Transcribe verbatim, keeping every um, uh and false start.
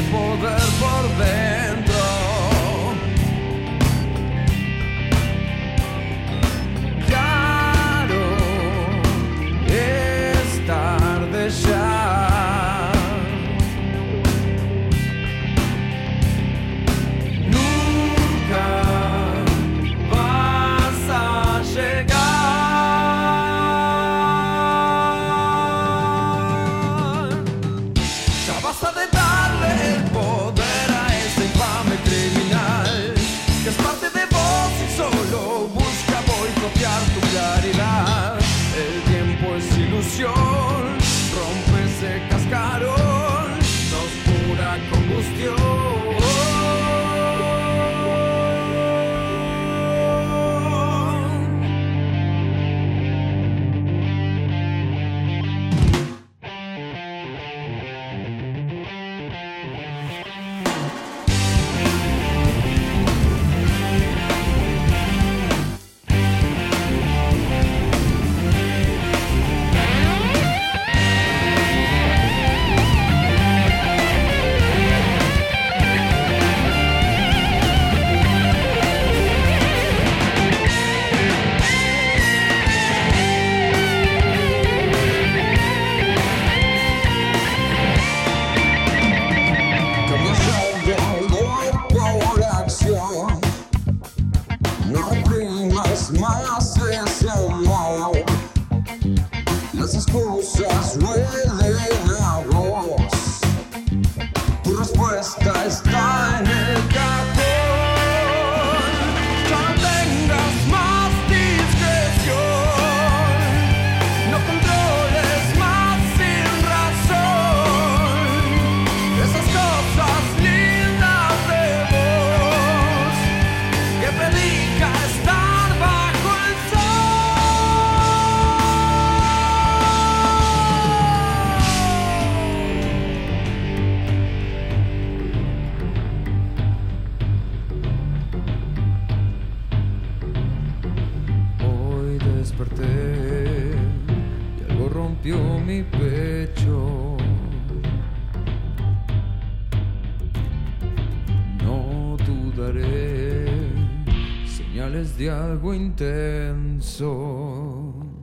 poder por dentro. Claro, es tarde ya. Nunca vas a llegar. Ya basta de darle el poder a ese infame criminal que es parte de vos y solo busca boicotear tu claridad. El tiempo es ilusión, rompe ese cascarón, sos pura combustión. No primas más ese amor. Las excusas huelen a vos. Tu respuesta está en el cajón. Ya no tengas más discreción. No controles más sin razón esas cosas lindas de vos que predica estar bajo el sol. Hoy desperté y algo rompió mi pecho. No dudaré, señales de algo intenso.